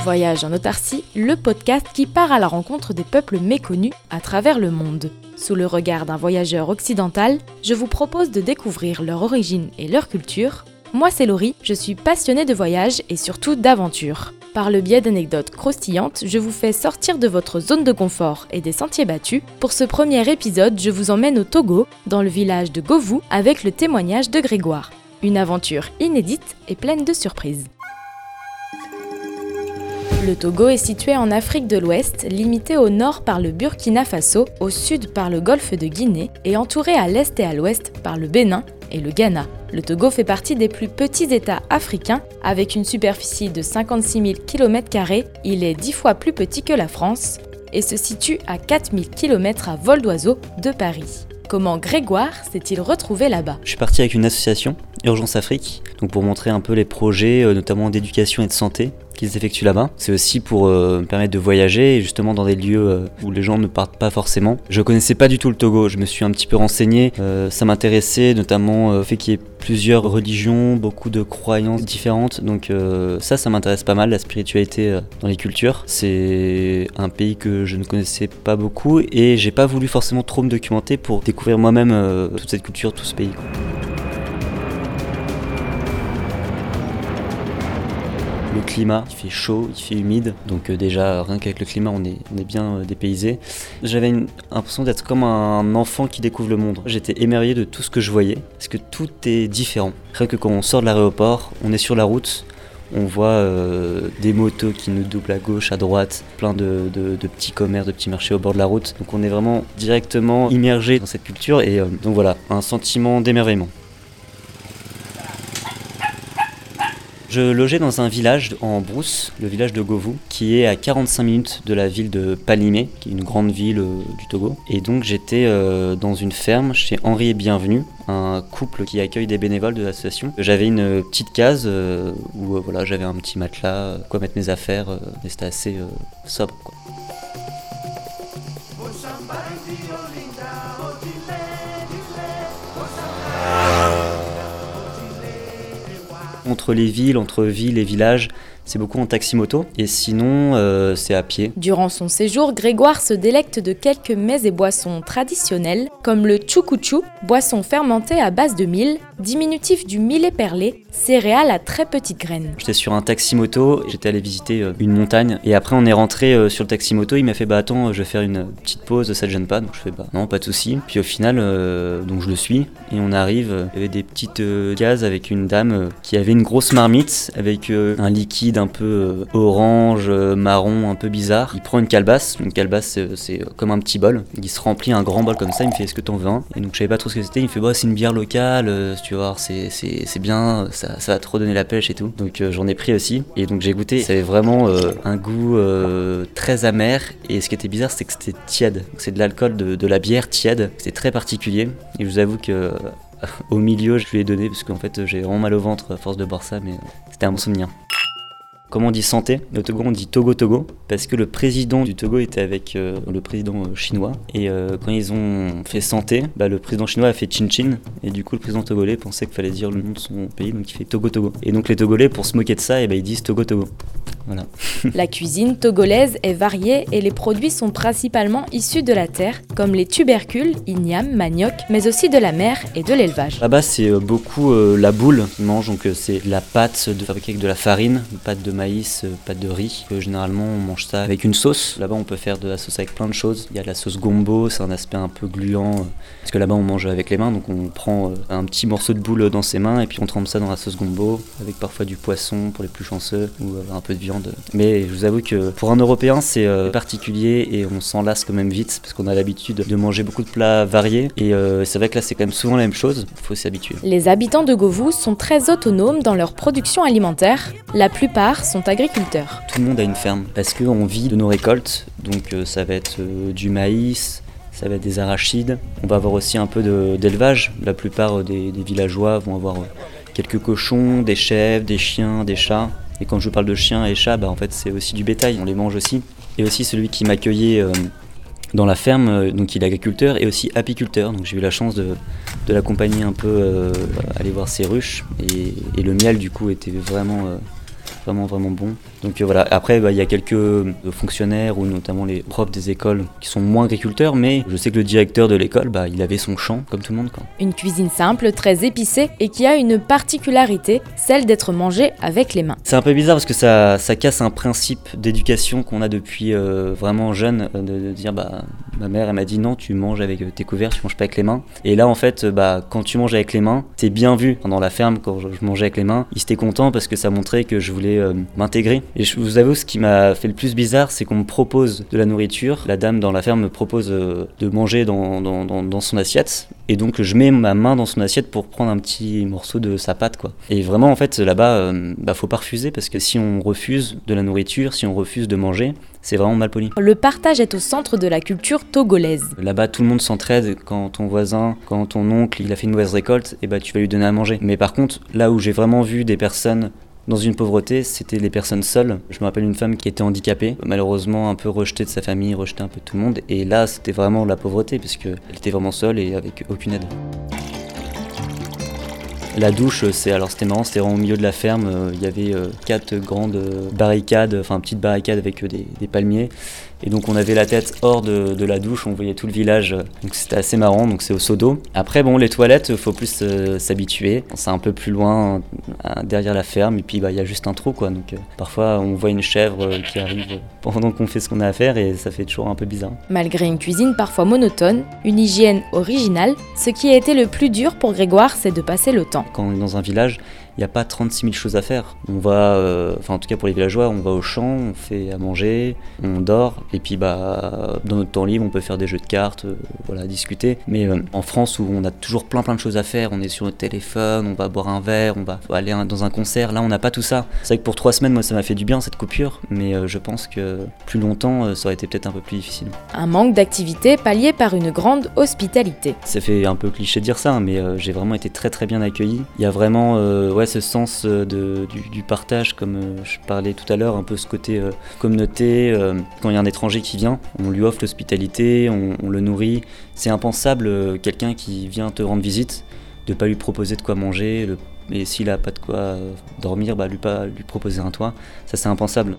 Voyage en autarcie, le podcast qui part à la rencontre des peuples méconnus à travers le monde. Sous le regard d'un voyageur occidental, je vous propose de découvrir leur origine et leur culture. Moi c'est Laurie, je suis passionnée de voyage et surtout d'aventure. Par le biais d'anecdotes croustillantes, je vous fais sortir de votre zone de confort et des sentiers battus. Pour ce premier épisode, je vous emmène au Togo, dans le village de Govou, avec le témoignage de Grégoire. Une aventure inédite et pleine de surprises. Le Togo est situé en Afrique de l'Ouest, limité au nord par le Burkina Faso, au sud par le golfe de Guinée et entouré à l'est et à l'ouest par le Bénin et le Ghana. Le Togo fait partie des plus petits États africains, avec une superficie de 56 000 km², il est 10 fois plus petit que la France et se situe à 4 000 km à vol d'oiseau de Paris. Comment Grégoire s'est-il retrouvé là-bas ? Je suis parti avec une association, Urgence Afrique, donc pour montrer un peu les projets, notamment d'éducation et de santé, qu'ils effectuent là-bas. C'est aussi pour me permettre de voyager, et justement dans des lieux où les gens ne partent pas forcément. Je connaissais pas du tout le Togo, je me suis un petit peu renseigné, ça m'intéressait notamment le fait qu'il y ait plusieurs religions, beaucoup de croyances différentes, donc ça m'intéresse pas mal, la spiritualité dans les cultures. C'est un pays que je ne connaissais pas beaucoup et j'ai pas voulu forcément trop me documenter pour découvrir moi-même toute cette culture, tout ce pays. Le climat, il fait chaud, il fait humide, donc déjà rien qu'avec le climat on est bien dépaysé. J'avais l'impression d'être comme un enfant qui découvre le monde. J'étais émerveillé de tout ce que je voyais, parce que tout est différent. Rien que quand on sort de l'aéroport, on est sur la route, on voit des motos qui nous doublent à gauche, à droite, plein de petits commerces, de petits marchés au bord de la route. Donc on est vraiment directement immergé dans cette culture et donc voilà, un sentiment d'émerveillement. Je logeais dans un village en brousse, le village de Govou, qui est à 45 minutes de la ville de Palimé, qui est une grande ville du Togo. Et donc j'étais dans une ferme chez Henri et Bienvenu, un couple qui accueille des bénévoles de l'association. J'avais une petite case où voilà, j'avais un petit matelas, quoi mettre mes affaires, mais c'était assez sobre, quoi. Entre villes et villages, c'est beaucoup en taxi-moto et sinon c'est à pied. Durant son séjour, Grégoire se délecte de quelques mets et boissons traditionnels comme le tchoukouchou, boisson fermentée à base de mil, diminutif du millet perlé, céréales à très petites graines. J'étais sur un taxi-moto, j'étais allé visiter une montagne et après on est rentré sur le taxi-moto, il m'a fait attends, je vais faire une petite pause, ça te gêne pas? Donc je fais non, pas de souci. Puis au final, donc je le suis et on arrive, il y avait des petites cases avec une dame qui avait une grosse marmite avec un liquide un peu orange, marron, un peu bizarre. Il prend une calebasse c'est comme un petit bol, il se remplit un grand bol comme ça, il me fait est-ce que t'en veux un? Et donc je savais pas trop ce que c'était, il me fait c'est une bière locale, tu vas voir, c'est bien, ça va trop donner la pêche et tout. Donc j'en ai pris aussi et donc j'ai goûté, ça avait vraiment un goût très amer et ce qui était bizarre c'est que c'était tiède, c'est de l'alcool de la bière tiède, c'était très particulier et je vous avoue que au milieu je lui ai donné parce qu'en fait j'ai vraiment mal au ventre à force de boire ça, mais c'était un bon souvenir. Comment on dit santé? Au Togo, on dit Togo, parce que le président du Togo était avec le président chinois. Et quand ils ont fait santé, le président chinois a fait Chin-Chin. Et du coup, le président togolais pensait qu'il fallait dire le nom de son pays, donc il fait Togo. Et donc les Togolais, pour se moquer de ça, ils disent Togo. Voilà. La cuisine togolaise est variée et les produits sont principalement issus de la terre, comme les tubercules, igname, manioc, mais aussi de la mer et de l'élevage. Là-bas, c'est beaucoup la boule qu'ils mangent, donc c'est de la pâte fabriquée avec de la farine, une pâte de maïs, pâte de riz. Généralement, on mange ça avec une sauce. Là-bas, on peut faire de la sauce avec plein de choses. Il y a de la sauce gombo, c'est un aspect un peu gluant, parce que là-bas, on mange avec les mains, donc on prend un petit morceau de boule dans ses mains et puis on trempe ça dans la sauce gombo, avec parfois du poisson pour les plus chanceux, ou un peu de viande. Mais je vous avoue que pour un Européen, c'est particulier et on s'en lasse quand même vite, parce qu'on a l'habitude de manger beaucoup de plats variés. Et c'est vrai que là, c'est quand même souvent la même chose, il faut s'y habituer. Les habitants de Govou sont très autonomes dans leur production alimentaire. La plupart sont agriculteurs. Tout le monde a une ferme parce qu'on vit de nos récoltes, donc ça va être du maïs, ça va être des arachides. On va avoir aussi un peu d'élevage. La plupart des villageois vont avoir quelques cochons, des chèvres, des chiens, des chats. Et quand je parle de chiens et chats, en fait c'est aussi du bétail, on les mange aussi. Et aussi celui qui m'accueillait dans la ferme, donc il est agriculteur et aussi apiculteur, donc j'ai eu la chance de l'accompagner un peu, aller voir ses ruches, et le miel du coup était vraiment vraiment bon. Donc voilà, après il y a quelques fonctionnaires ou notamment les profs des écoles qui sont moins agriculteurs, mais je sais que le directeur de l'école, il avait son champ comme tout le monde, quoi. Une cuisine simple, très épicée et qui a une particularité, celle d'être mangée avec les mains. C'est un peu bizarre parce que ça casse un principe d'éducation qu'on a depuis vraiment jeune, de dire ma mère elle m'a dit non, tu manges avec tes couverts, tu manges pas avec les mains. Et là en fait quand tu manges avec les mains, c'est bien vu. Dans la ferme, quand je mangeais avec les mains, ils étaient contents parce que ça montrait que je voulais m'intégrer. Et je vous avoue, ce qui m'a fait le plus bizarre, c'est qu'on me propose de la nourriture. La dame dans la ferme me propose de manger dans son assiette. Et donc je mets ma main dans son assiette pour prendre un petit morceau de sa pâte, quoi. Et vraiment en fait là-bas, faut pas refuser, parce que si on refuse de la nourriture, si on refuse de manger, c'est vraiment mal poli. Le partage est au centre de la culture togolaise. Là-bas, tout le monde s'entraide. Quand ton voisin, quand ton oncle, il a fait une mauvaise récolte, tu vas lui donner à manger. Mais par contre, là où j'ai vraiment vu des personnes dans une pauvreté, c'était les personnes seules. Je me rappelle une femme qui était handicapée, malheureusement un peu rejetée de sa famille, rejetée un peu de tout le monde. Et là, c'était vraiment la pauvreté, parce qu'elle était vraiment seule et avec aucune aide. La douche, c'était marrant, c'était vraiment au milieu de la ferme. Il y avait 4 grandes barricades, petites barricades avec des palmiers. Et donc on avait la tête hors de la douche, on voyait tout le village, donc c'était assez marrant, donc c'est au seau d'eau. Après les toilettes, faut plus s'habituer, c'est un peu plus loin derrière la ferme, et puis il y a juste un trou, quoi. Donc parfois on voit une chèvre qui arrive pendant qu'on fait ce qu'on a à faire, et ça fait toujours un peu bizarre. Malgré une cuisine parfois monotone, une hygiène originale, ce qui a été le plus dur pour Grégoire, c'est de passer le temps. Quand on est dans un village, il n'y a pas 36 000 choses à faire. On va, en tout cas pour les villageois, on va au champ, on fait à manger, on dort, et puis dans notre temps libre, on peut faire des jeux de cartes, discuter. Mais en France, où on a toujours plein de choses à faire, on est sur notre téléphone, on va boire un verre, on va aller dans un concert, là on n'a pas tout ça. C'est vrai que pour 3 semaines, moi ça m'a fait du bien cette coupure, mais je pense que plus longtemps, ça aurait été peut-être un peu plus difficile. Un manque d'activité pallié par une grande hospitalité. Ça fait un peu cliché de dire ça, mais j'ai vraiment été très très bien accueilli. Il y a vraiment ce sens du partage, comme je parlais tout à l'heure, un peu ce côté communauté. Quand il y a un étranger qui vient, on lui offre l'hospitalité, on le nourrit. C'est impensable, quelqu'un qui vient te rendre visite, de pas lui proposer de quoi manger, et s'il n'a pas de quoi dormir, lui proposer un toit. Ça, c'est impensable.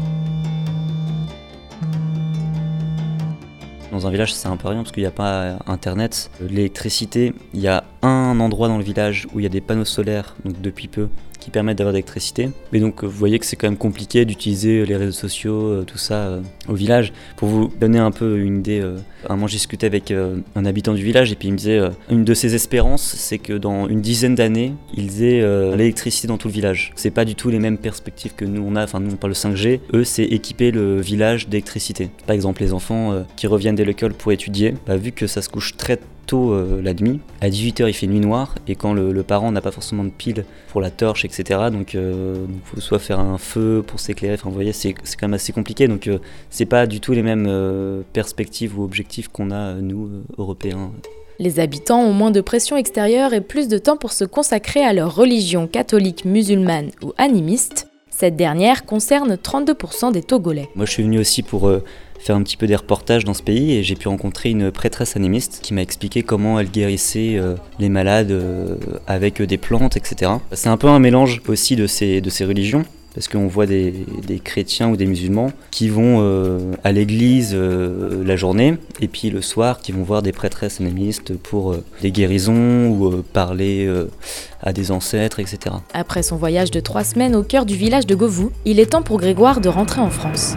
Dans un village, c'est un peu rien parce qu'il n'y a pas internet. L'électricité, il y a un endroit dans le village où il y a des panneaux solaires, donc depuis peu, qui permettent d'avoir de l'électricité. Mais donc vous voyez que c'est quand même compliqué d'utiliser les réseaux sociaux, tout ça au village. Pour vous donner un peu une idée, un moment j'ai discuté avec un habitant du village et puis il me disait une de ses espérances, c'est que dans une dizaine d'années, ils aient l'électricité dans tout le village. C'est pas du tout les mêmes perspectives que nous on a, nous on parle de 5G, eux c'est équiper le village d'électricité. Par exemple les enfants qui reviennent de l'école pour étudier, vu que ça se couche très tôt la nuit, à 18h il fait nuit noire, et quand le parent n'a pas forcément de pile pour la torche, etc., donc faut soit faire un feu pour s'éclairer, vous voyez, c'est quand même assez compliqué, donc c'est pas du tout les mêmes perspectives ou objectifs qu'on a nous, Européens. Les habitants ont moins de pression extérieure et plus de temps pour se consacrer à leur religion catholique, musulmane ou animiste. Cette dernière concerne 32% des Togolais. Moi je suis venu aussi pour faire un petit peu des reportages dans ce pays, et j'ai pu rencontrer une prêtresse animiste qui m'a expliqué comment elle guérissait les malades avec des plantes, etc. C'est un peu un mélange aussi de ces religions, parce qu'on voit des chrétiens ou des musulmans qui vont à l'église la journée, et puis le soir qui vont voir des prêtresses animistes pour des guérisons ou parler à des ancêtres, etc. Après son voyage de 3 semaines au cœur du village de Govou, il est temps pour Grégoire de rentrer en France.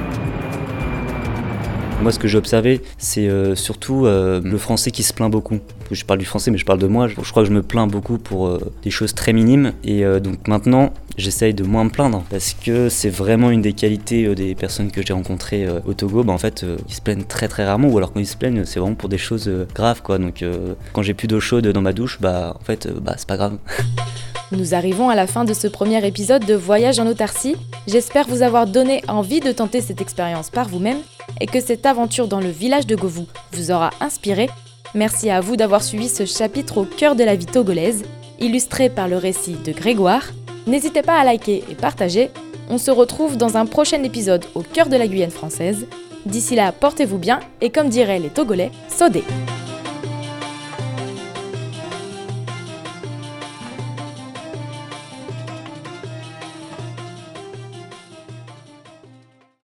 Moi, ce que j'ai observé, c'est surtout le français qui se plaint beaucoup. Je parle du français, mais je parle de moi. Je crois que je me plains beaucoup pour des choses très minimes. Et donc maintenant, j'essaye de moins me plaindre, parce que c'est vraiment une des qualités des personnes que j'ai rencontrées au Togo. Ils se plaignent très très rarement, ou alors quand ils se plaignent, c'est vraiment pour des choses graves, quoi. Donc quand j'ai plus d'eau chaude dans ma douche, c'est pas grave. Nous arrivons à la fin de ce premier épisode de Voyage en autarcie. J'espère vous avoir donné envie de tenter cette expérience par vous-même et que cette aventure dans le village de Govou vous aura inspiré. Merci à vous d'avoir suivi ce chapitre au cœur de la vie togolaise, illustré par le récit de Grégoire. N'hésitez pas à liker et partager. On se retrouve dans un prochain épisode au cœur de la Guyane française. D'ici là, portez-vous bien et comme diraient les Togolais, sodé!